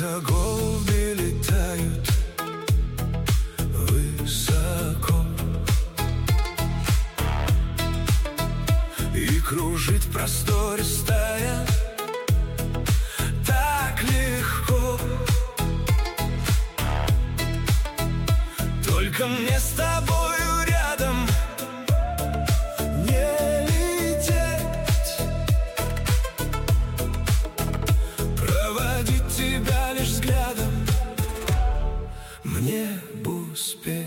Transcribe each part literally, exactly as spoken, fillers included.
Будто голуби летают высоко, и кружит в просторе стая так легко. Только мне с тобою рядом не лететь, проводить тебя лишь взглядом мне бы успеть.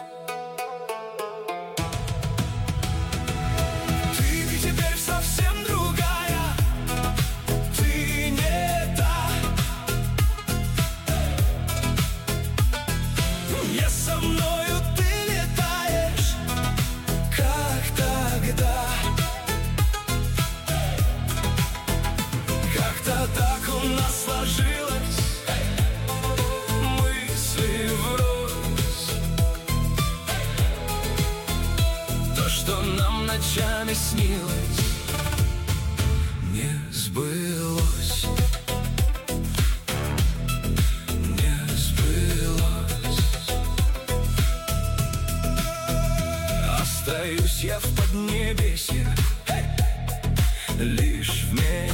Ты теперь совсем другая, ты не та. Не со мною ты летаешь, как тогда. Как-то так у нас сложилось, мысли врозь. То, что нам ночами снилось, не сбылось. Не сбылось. Остаюсь я в поднебесье лишь вместе